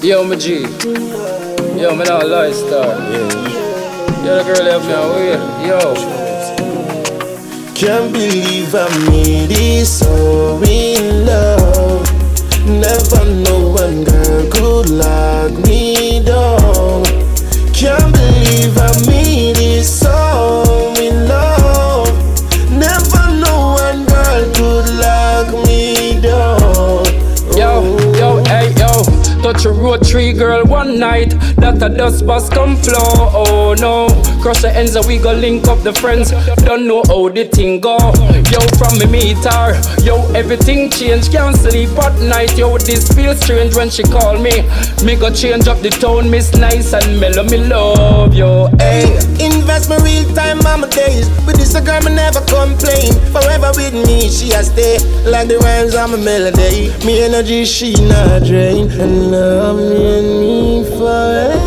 Yo, my G. Yo, me not lie star. Yo, the girl left me away. Yo. Can't believe I made it so in love. Never know one girl could lock me down. Can't believe I made it so in love. Never know one girl could lock me down. Yo, hey, yo. Touch a road tree girl one night. That a dust bus come flow. Oh no. Cross the ends and we go link up the friends. Don't know how the thing go. Yo, from me meet her. Yo, everything change. Can't sleep at night. Yo, this feels strange when she call me. Me go change up the tone. Miss nice and mellow. Me love yo. Hey. Invest my real time on my days. With this a girl me never complain. Forever with me she a stay. Like the rhymes on my melody. Me energy she not drain. And love me and me forever.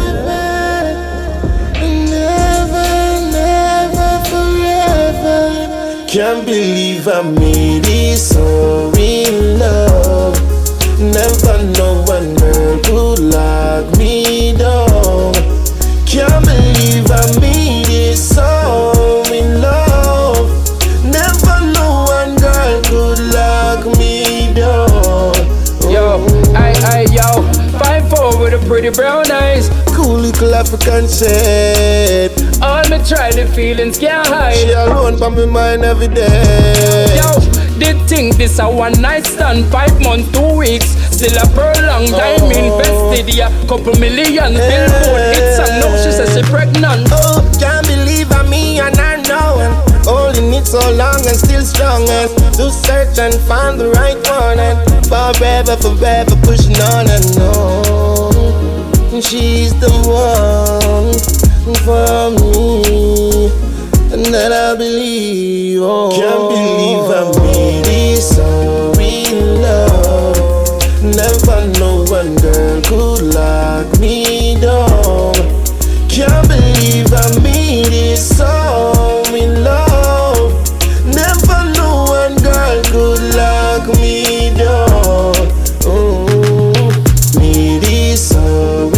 Can't believe I made it so in love. Never know one girl could lock me down. Can't believe I made it so in love. Never know one girl could lock me down. Yo, yo. 5'4" with a pretty brown eyes. Cool little African shape. All me try, the feelings can't hide. She alone by my mind every day. Yo, they think this a one night stand. 5 months, 2 weeks. Still a prolonged time invested. Yeah, couple million. Billboard hits and now she says she pregnant. Oh, can't believe I'm me and I know. Holding it so long and still strong. And to search and find the right one. And forever pushing on and on. She's the one for me, and that I believe. Oh. Can't believe I made it so in love. Never know one girl could lock me down. Can't believe I made it so in love. Never know one girl could lock me down. Made it so